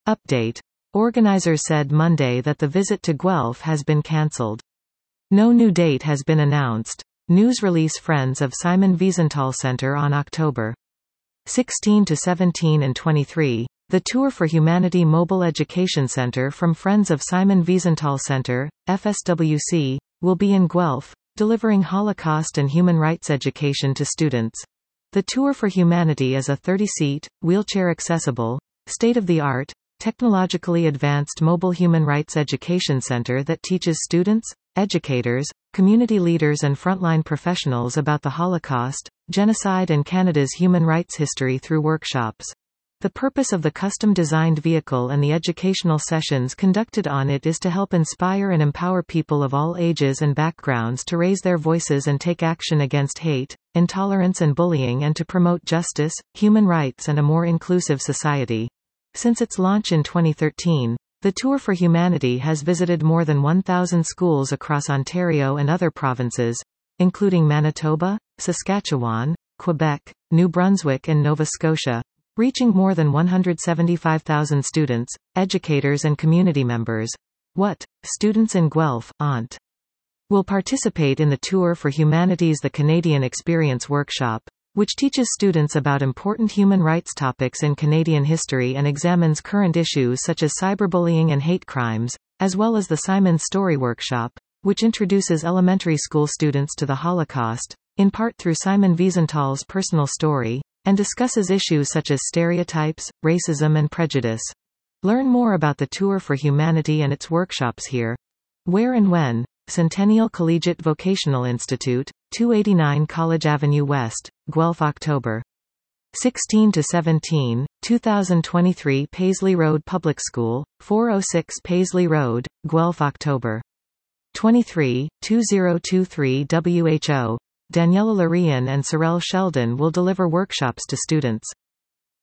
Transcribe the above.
Update. Organizers said Monday that the visit to Guelph has been cancelled. No new date has been announced. News release. Friends of Simon Wiesenthal Center on October 16 to 17 and 23. The Tour for Humanity Mobile Education Center from Friends of Simon Wiesenthal Center, FSWC, will be in Guelph, delivering Holocaust and human rights education to students. The Tour for Humanity is a 30-seat, wheelchair-accessible, state-of-the-art, technologically advanced mobile human rights education center that teaches students, educators, community leaders and frontline professionals about the Holocaust, genocide and Canada's human rights history through workshops. The purpose of the custom-designed vehicle and the educational sessions conducted on it is to help inspire and empower people of all ages and backgrounds to raise their voices and take action against hate, intolerance and bullying, and to promote justice, human rights and a more inclusive society. Since its launch in 2013, the Tour for Humanity has visited more than 1,000 schools across Ontario and other provinces, including Manitoba, Saskatchewan, Quebec, New Brunswick and Nova Scotia, reaching more than 175,000 students, educators and community members. What? Students in Guelph, Ont. will participate in the Tour for Humanity's The Canadian Experience workshop, which teaches students about important human rights topics in Canadian history and examines current issues such as cyberbullying and hate crimes, as well as the Simon Story workshop, which introduces elementary school students to the Holocaust, in part through Simon Wiesenthal's personal story, and discusses issues such as stereotypes, racism and prejudice. Learn more about the Tour for Humanity and its workshops here. Where and when? Centennial Collegiate Vocational Institute, 289 College Avenue West, Guelph. October 16 to 17, 2023. Paisley Road Public School, 406 Paisley Road, Guelph. October 23, 2023. WHO. Daniela Larian and Sorel Sheldon will deliver workshops to students.